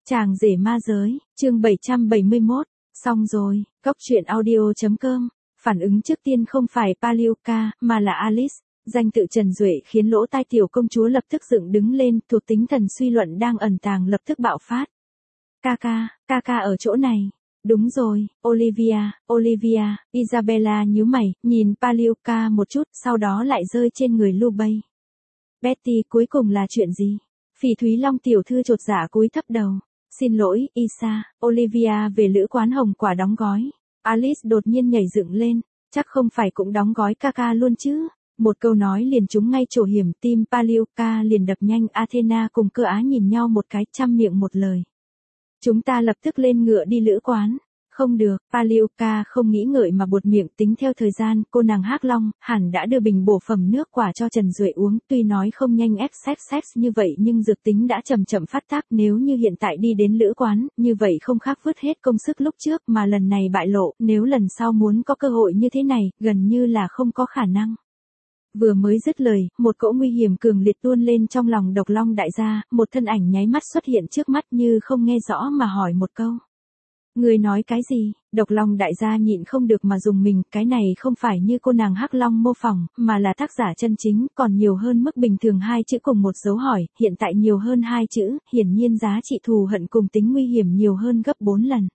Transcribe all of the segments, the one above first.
Chàng rể ma giới, chương 771, xong rồi, Cóc truyện audio.com, phản ứng trước tiên không phải Palioka, mà là Alice, danh tự Trần Duệ khiến lỗ tai tiểu công chúa lập tức dựng đứng lên, thuộc tính thần suy luận đang ẩn tàng lập tức bạo phát. Ca ở chỗ này. Đúng rồi, Olivia, Isabella nhíu mày, nhìn Palioka một chút, sau đó lại rơi trên người Lubay. Betty, cuối cùng là chuyện gì? Phỉ Thúy Long tiểu thư chột dạ cúi thấp đầu. Xin lỗi, Isa, Olivia về lữ quán hồng quả đóng gói. Alice đột nhiên nhảy dựng lên, chắc không phải cũng đóng gói ca luôn chứ. Một câu nói liền trúng ngay chỗ hiểm, tim Palioka liền đập nhanh. Athena cùng Cơ Á nhìn nhau một cái, trăm miệng một lời. Chúng ta lập tức lên ngựa đi lữ quán. Không được, Palioka không nghĩ ngợi mà buột miệng. Tính theo thời gian, cô nàng Hắc Long hẳn đã đưa bình bổ phẩm nước quả cho Trần Duệ uống, tuy nói không nhanh ép sex như vậy nhưng dược tính đã chậm phát tác. Nếu như hiện tại đi đến lữ quán, như vậy không khác vứt hết công sức lúc trước mà lần này bại lộ, nếu lần sau muốn có cơ hội như thế này, gần như là không có khả năng. Vừa mới dứt lời, một cỗ nguy hiểm cường liệt tuôn lên trong lòng Độc Long đại gia, một thân ảnh nháy mắt xuất hiện trước mắt như không nghe rõ mà hỏi một câu. Người nói cái gì? Độc Long đại gia nhịn không được mà dùng mình, cái này không phải như cô nàng Hắc Long mô phỏng, mà là tác giả chân chính, còn nhiều hơn mức bình thường hai chữ cùng một dấu hỏi, hiện tại nhiều hơn hai chữ, hiển nhiên giá trị thù hận cùng tính nguy hiểm nhiều hơn gấp 4 lần.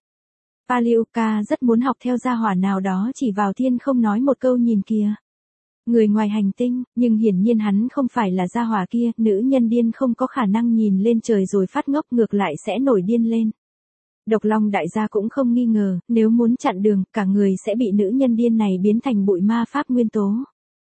Palioka rất muốn học theo gia hỏa nào đó chỉ vào thiên không nói một câu nhìn kìa. Người ngoài hành tinh, nhưng hiển nhiên hắn không phải là gia hỏa kia, nữ nhân điên không có khả năng nhìn lên trời rồi phát ngốc, ngược lại sẽ nổi điên lên. Độc Long đại gia cũng không nghi ngờ, nếu muốn chặn đường, cả người sẽ bị nữ nhân điên này biến thành bụi ma pháp nguyên tố.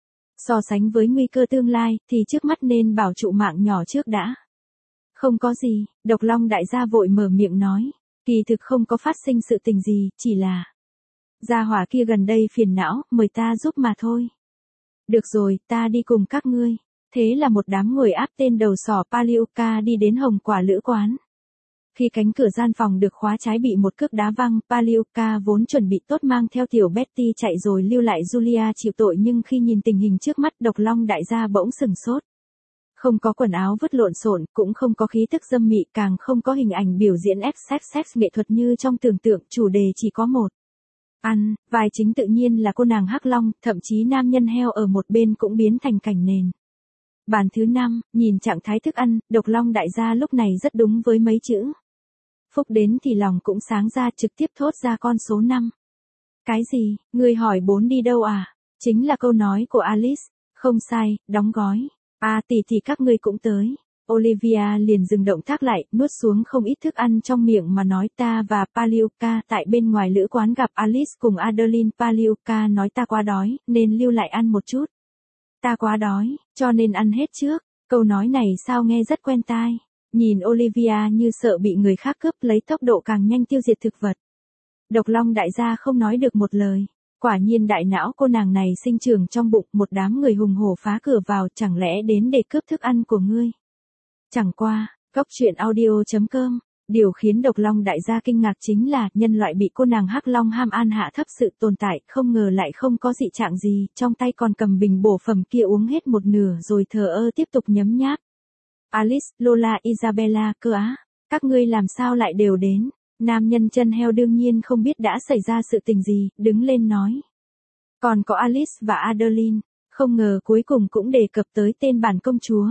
So sánh với nguy cơ tương lai, thì trước mắt nên bảo trụ mạng nhỏ trước đã. Không có gì, Độc Long đại gia vội mở miệng nói. Kỳ thực không có phát sinh sự tình gì, chỉ là gia hỏa kia gần đây phiền não, mời ta giúp mà thôi. Được rồi, ta đi cùng các ngươi. Thế là một đám người áp tên đầu sỏ Palioka đi đến hồng quả lữ quán. Khi cánh cửa gian phòng được khóa trái bị một cước đá văng, Palioka vốn chuẩn bị tốt mang theo tiểu Betty chạy rồi lưu lại Julia chịu tội, nhưng khi nhìn tình hình trước mắt Độc Long đại gia bỗng sừng sốt. Không có quần áo vứt lộn xộn, cũng không có khí tức dâm mị, càng không có hình ảnh biểu diễn sex nghệ thuật như trong tưởng tượng, chủ đề chỉ có một. Ăn, vai chính tự nhiên là cô nàng Hắc Long, thậm chí nam nhân heo ở một bên cũng biến thành cảnh nền. Bàn thứ 5, nhìn trạng thái thức ăn, Độc Long đại gia lúc này rất đúng với mấy chữ. Phúc đến thì lòng cũng sáng ra, trực tiếp thốt ra con số 5. Cái gì, người hỏi 4 đi đâu à? Chính là câu nói của Alice. Không sai, đóng gói. Tỷ các ngươi cũng tới. Olivia liền dừng động tác lại, nuốt xuống không ít thức ăn trong miệng mà nói, ta và Palioka tại bên ngoài lữ quán gặp Alice cùng Adeline. Palioka nói ta quá đói, nên lưu lại ăn một chút. Ta quá đói, cho nên ăn hết trước. Câu nói này sao nghe rất quen tai. Nhìn Olivia như sợ bị người khác cướp, lấy tốc độ càng nhanh tiêu diệt thực vật. Độc Long đại gia không nói được một lời. Quả nhiên đại não cô nàng này sinh trưởng trong bụng, một đám người hùng hổ phá cửa vào, chẳng lẽ đến để cướp thức ăn của ngươi. Chẳng qua, Cóc truyện audio.com, điều khiến Độc Long đại gia kinh ngạc chính là nhân loại bị cô nàng Hắc Long ham an hạ thấp sự tồn tại, không ngờ lại không có dị trạng gì, trong tay còn cầm bình bổ phẩm kia uống hết một nửa rồi thờ ơ tiếp tục nhấm nháp. Alice, Lola, Isabella, Cơ Á, các ngươi làm sao lại đều đến? Nam nhân chân heo đương nhiên không biết đã xảy ra sự tình gì, đứng lên nói. Còn có Alice và Adeline, không ngờ cuối cùng cũng đề cập tới tên bản công chúa.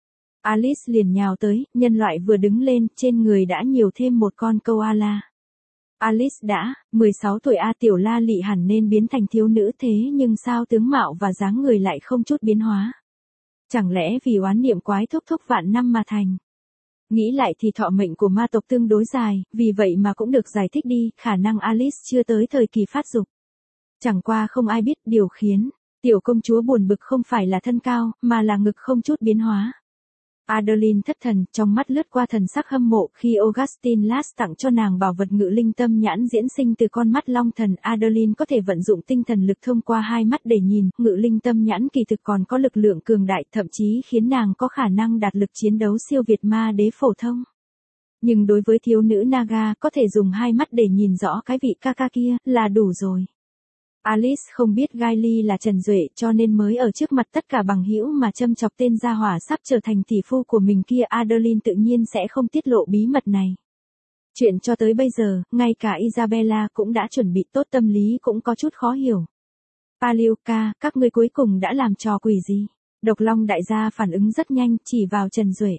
Alice liền nhào tới, nhân loại vừa đứng lên, trên người đã nhiều thêm một con koala. Alice đã, 16 tuổi tiểu la lị hẳn nên biến thành thiếu nữ, thế nhưng sao tướng mạo và dáng người lại không chút biến hóa? Chẳng lẽ vì oán niệm quái thúc vạn năm mà thành? Nghĩ lại thì thọ mệnh của ma tộc tương đối dài, vì vậy mà cũng được giải thích đi, khả năng Alice chưa tới thời kỳ phát dục. Chẳng qua không ai biết điều khiến tiểu công chúa buồn bực không phải là thân cao, mà là ngực không chút biến hóa. Adeline thất thần, trong mắt lướt qua thần sắc hâm mộ khi Augustine Lass tặng cho nàng bảo vật ngự linh tâm nhãn diễn sinh từ con mắt long thần. Adeline có thể vận dụng tinh thần lực thông qua hai mắt để nhìn, ngự linh tâm nhãn kỳ thực còn có lực lượng cường đại, thậm chí khiến nàng có khả năng đạt lực chiến đấu siêu việt ma đế phổ thông. Nhưng đối với thiếu nữ Naga, có thể dùng hai mắt để nhìn rõ cái vị ca kia, là đủ rồi. Alice không biết Gaily là Trần Duệ, cho nên mới ở trước mặt tất cả bằng hữu mà châm chọc tên gia hỏa sắp trở thành tỷ phu của mình kia. Adeline tự nhiên sẽ không tiết lộ bí mật này. Chuyện cho tới bây giờ, ngay cả Isabella cũng đã chuẩn bị tốt tâm lý cũng có chút khó hiểu. Palioka, các ngươi cuối cùng đã làm trò quỷ gì? Độc Long đại gia phản ứng rất nhanh, chỉ vào Trần Duệ.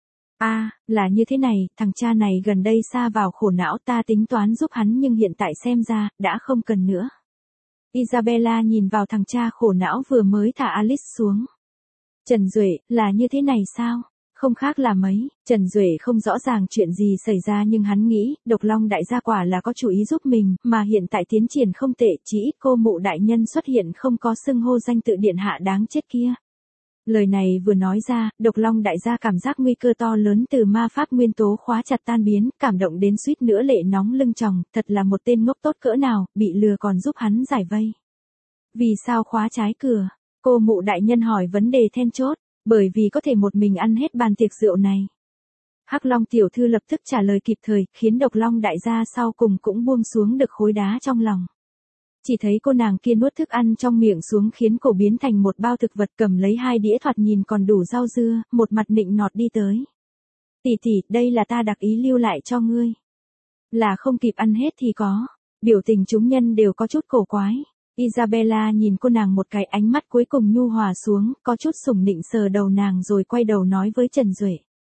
Là như thế này, thằng cha này gần đây sa vào khổ não, ta tính toán giúp hắn nhưng hiện tại xem ra, đã không cần nữa. Isabella nhìn vào thằng cha khổ não vừa mới thả Alice xuống. Trần Duệ, là như thế này sao? Không khác là mấy, Trần Duệ không rõ ràng chuyện gì xảy ra nhưng hắn nghĩ, Độc Long đại gia quả là có chủ ý giúp mình, mà hiện tại tiến triển không tệ, chỉ ít cô mụ đại nhân xuất hiện không có xưng hô danh tự điện hạ đáng chết kia. Lời này vừa nói ra, Độc Long đại gia cảm giác nguy cơ to lớn từ ma pháp nguyên tố khóa chặt tan biến, cảm động đến suýt nữa lệ nóng lưng tròng, thật là một tên ngốc tốt cỡ nào, bị lừa còn giúp hắn giải vây. Vì sao khóa trái cửa? Cô mụ đại nhân hỏi vấn đề then chốt, bởi vì có thể một mình ăn hết bàn tiệc rượu này. Hắc Long tiểu thư lập tức trả lời kịp thời, khiến Độc Long đại gia sau cùng cũng buông xuống được khối đá trong lòng. Chỉ thấy cô nàng kia nuốt thức ăn trong miệng xuống khiến cổ biến thành một bao thực vật, cầm lấy 2 đĩa thoạt nhìn còn đủ rau dưa, một mặt nịnh nọt đi tới. Tỷ tỷ, đây là ta đặc ý lưu lại cho ngươi. Là không kịp ăn hết thì có. Biểu tình chúng nhân đều có chút cổ quái. Isabella nhìn cô nàng một cái, ánh mắt cuối cùng nhu hòa xuống, có chút sủng nịnh sờ đầu nàng rồi quay đầu nói với Trần Duệ.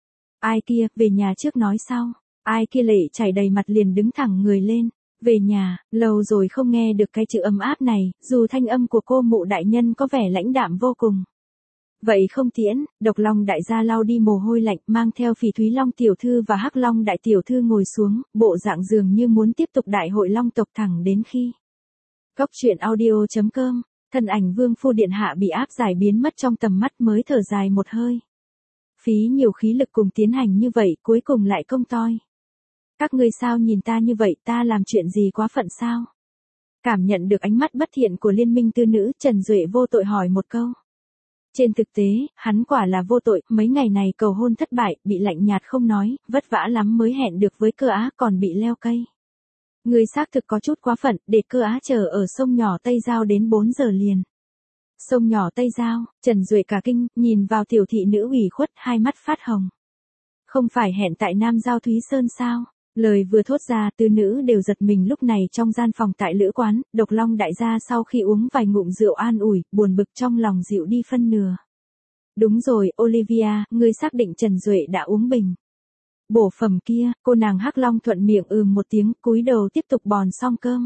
Ai kia, về nhà trước nói sau. Ai kia lệ chảy đầy mặt liền đứng thẳng người lên. Về nhà, lâu rồi không nghe được cái chữ ấm áp này, dù thanh âm của cô mụ đại nhân có vẻ lãnh đạm vô cùng. Vậy không tiễn, Độc Long đại gia lau đi mồ hôi lạnh, mang theo Phỉ Thúy Long tiểu thư và Hắc Long đại tiểu thư ngồi xuống, bộ dạng dường như muốn tiếp tục đại hội long tộc thẳng đến khi. Góc truyện audio.com, thân ảnh Vương phu điện hạ bị áp giải biến mất trong tầm mắt mới thở dài một hơi. Phí nhiều khí lực cùng tiến hành như vậy, cuối cùng lại công toi. Các ngươi sao nhìn ta như vậy, ta làm chuyện gì quá phận sao? Cảm nhận được ánh mắt bất thiện của liên minh tư nữ, Trần Duệ vô tội hỏi một câu. Trên thực tế, hắn quả là vô tội, mấy ngày này cầu hôn thất bại, bị lạnh nhạt không nói, vất vả lắm mới hẹn được với Cơ Á, còn bị leo cây. Người xác thực có chút quá phận, để Cơ Á chờ ở sông nhỏ Tây Giao đến 4 giờ liền. Sông nhỏ Tây Giao, Trần Duệ cả kinh, nhìn vào tiểu thị nữ ủy khuất, hai mắt phát hồng. Không phải hẹn tại Nam Giao Thúy Sơn sao? Lời vừa thốt ra, tư nữ đều giật mình. Lúc này trong gian phòng tại lữ quán, Độc Long đại gia sau khi uống vài ngụm rượu an ủi, buồn bực trong lòng dịu đi phân nửa. Đúng rồi, Olivia, ngươi xác định Trần Duệ đã uống bình bổ phẩm kia? Cô nàng Hắc Long thuận miệng một tiếng, cúi đầu tiếp tục bòn xong cơm.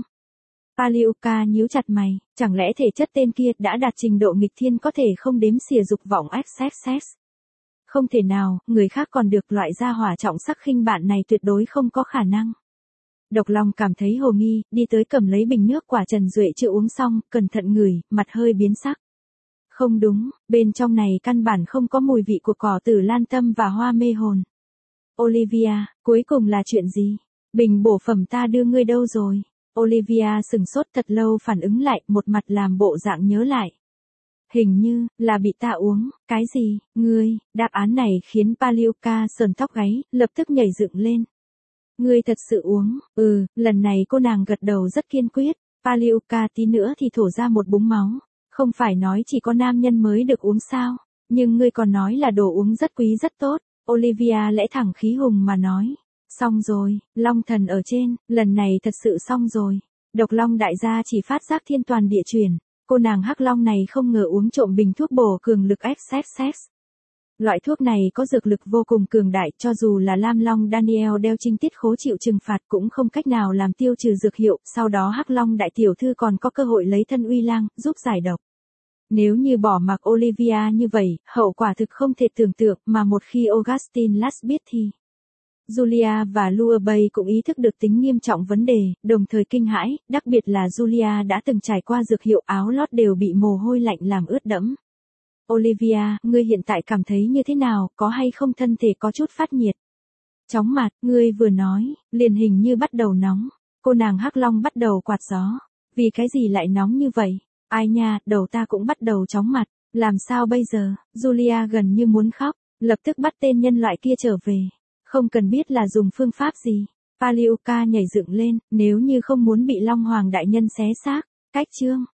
Palioka nhíu chặt mày, chẳng lẽ thể chất tên kia đã đạt trình độ nghịch thiên có thể không đếm xỉa dục vọng XXX? Không thể nào, người khác còn được, loại gia hỏa trọng sắc khinh bạn này tuyệt đối không có khả năng. Độc Long cảm thấy hồ nghi, đi tới cầm lấy bình nước quả Trần Duệ chưa uống xong, cẩn thận ngửi, mặt hơi biến sắc. Không đúng, bên trong này căn bản không có mùi vị của cỏ tử lan tâm và hoa mê hồn. Olivia, cuối cùng là chuyện gì? Bình bổ phẩm ta đưa ngươi đâu rồi? Olivia sừng sốt thật lâu phản ứng lại, một mặt làm bộ dạng nhớ lại. Hình như, là bị ta uống. Cái gì? Ngươi? Đáp án này khiến Palioka sờn tóc gáy, lập tức nhảy dựng lên. Ngươi thật sự uống? Lần này cô nàng gật đầu rất kiên quyết. Palioka tí nữa thì thổ ra một búng máu. Không phải nói chỉ có nam nhân mới được uống sao? Nhưng ngươi còn nói là đồ uống rất quý rất tốt. Olivia lẽ thẳng khí hùng mà nói. Xong rồi, Long thần ở trên, lần này thật sự xong rồi. Độc Long đại gia chỉ phát giác thiên toàn địa chuyển. Cô nàng Hắc Long này không ngờ uống trộm bình thuốc bổ cường lực XXX. Loại thuốc này có dược lực vô cùng cường đại, cho dù là Lam Long Daniel đeo trinh tiết khố chịu trừng phạt cũng không cách nào làm tiêu trừ dược hiệu, sau đó Hắc Long đại tiểu thư còn có cơ hội lấy thân uy lang, giúp giải độc. Nếu như bỏ mặc Olivia như vậy, hậu quả thực không thể tưởng tượng, mà một khi Augustine Lass biết thì. Julia và Luabey cũng ý thức được tính nghiêm trọng vấn đề, đồng thời kinh hãi, đặc biệt là Julia đã từng trải qua dược hiệu, áo lót đều bị mồ hôi lạnh làm ướt đẫm. Olivia, ngươi hiện tại cảm thấy như thế nào, có hay không thân thể có chút phát nhiệt? Chóng mặt, ngươi vừa nói, liền hình như bắt đầu nóng. Cô nàng Hắc Long bắt đầu quạt gió. Vì cái gì lại nóng như vậy? Ai nha, đầu ta cũng bắt đầu chóng mặt. Làm sao bây giờ? Julia gần như muốn khóc, lập tức bắt tên nhân loại kia trở về. Không cần biết là dùng phương pháp gì. Palioka nhảy dựng lên, nếu như không muốn bị Long Hoàng đại nhân xé xác. Cách chương.